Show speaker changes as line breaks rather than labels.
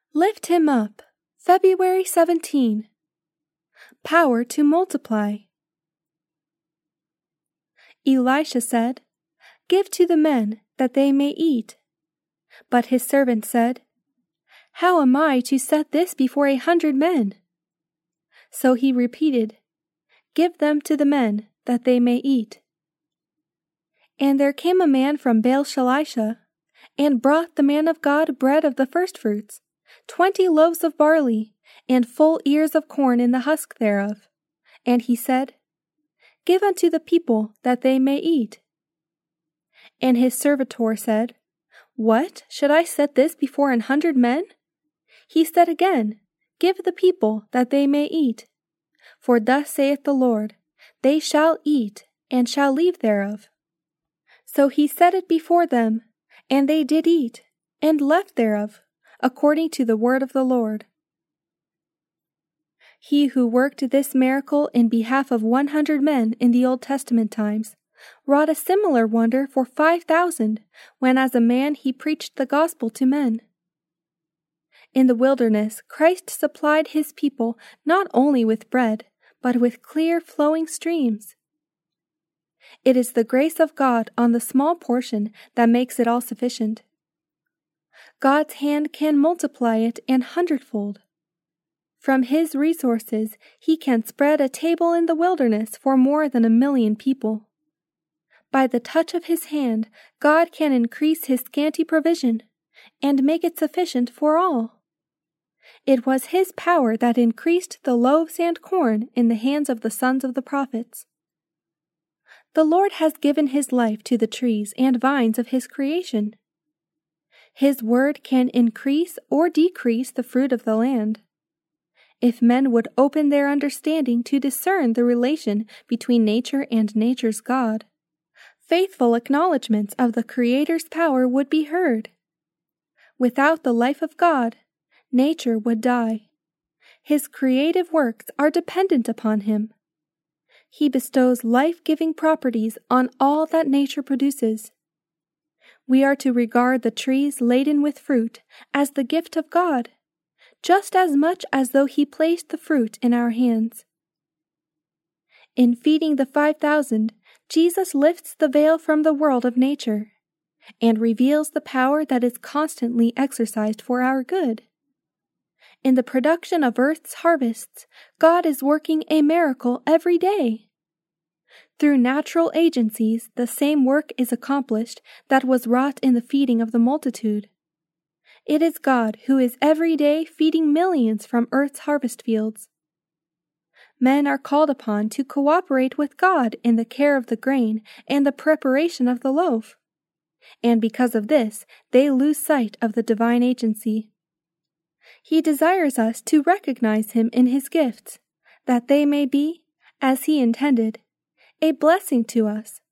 Lift him up. February 17. Power to multiply. Elisha said, "Give to the men, that they may eat." But his servant said, "How am I to set this before 100 men?" So he repeated, "Give them to the men, that they may eat." And there came a man from Baal-Shalisha, and brought the man of God bread of the firstfruits, 20 loaves of barley, and full ears of corn in the husk thereof. And he said, "Give unto the people, that they may eat." And his servitor said, "What, should I set this before 100 men? He said again, "Give the people, that they may eat. For thus saith the Lord, they shall eat, and shall leave thereof." So he set it before them, and they did eat, and left thereof, according to the word of the Lord. He who worked this miracle in behalf of 100 men in the Old Testament times wrought a similar wonder for 5,000, when as a man he preached the gospel to men. In the wilderness, Christ supplied his people not only with bread, but with clear flowing streams. It is the grace of God on the small portion that makes it all sufficient. God's hand can multiply it an hundredfold. From his resources, he can spread a table in the wilderness for more than 1 million people. By the touch of his hand, God can increase his scanty provision and make it sufficient for all. It was his power that increased the loaves and corn in the hands of the sons of the prophets. The Lord has given his life to the trees and vines of his creation. His word can increase or decrease the fruit of the land. If men would open their understanding to discern the relation between nature and nature's God, faithful acknowledgments of the Creator's power would be heard. Without the life of God, nature would die. His creative works are dependent upon him. He bestows life-giving properties on all that nature produces. We are to regard the trees laden with fruit as the gift of God, just as much as though he placed the fruit in our hands. In feeding the 5,000, Jesus lifts the veil from the world of nature and reveals the power that is constantly exercised for our good. In the production of earth's harvests, God is working a miracle every day. Through natural agencies, the same work is accomplished that was wrought in the feeding of the multitude. It is God who is every day feeding millions from earth's harvest fields. Men are called upon to cooperate with God in the care of the grain and the preparation of the loaf, and because of this, they lose sight of the divine agency. He desires us to recognize him in his gifts, that they may be, as he intended, a blessing to us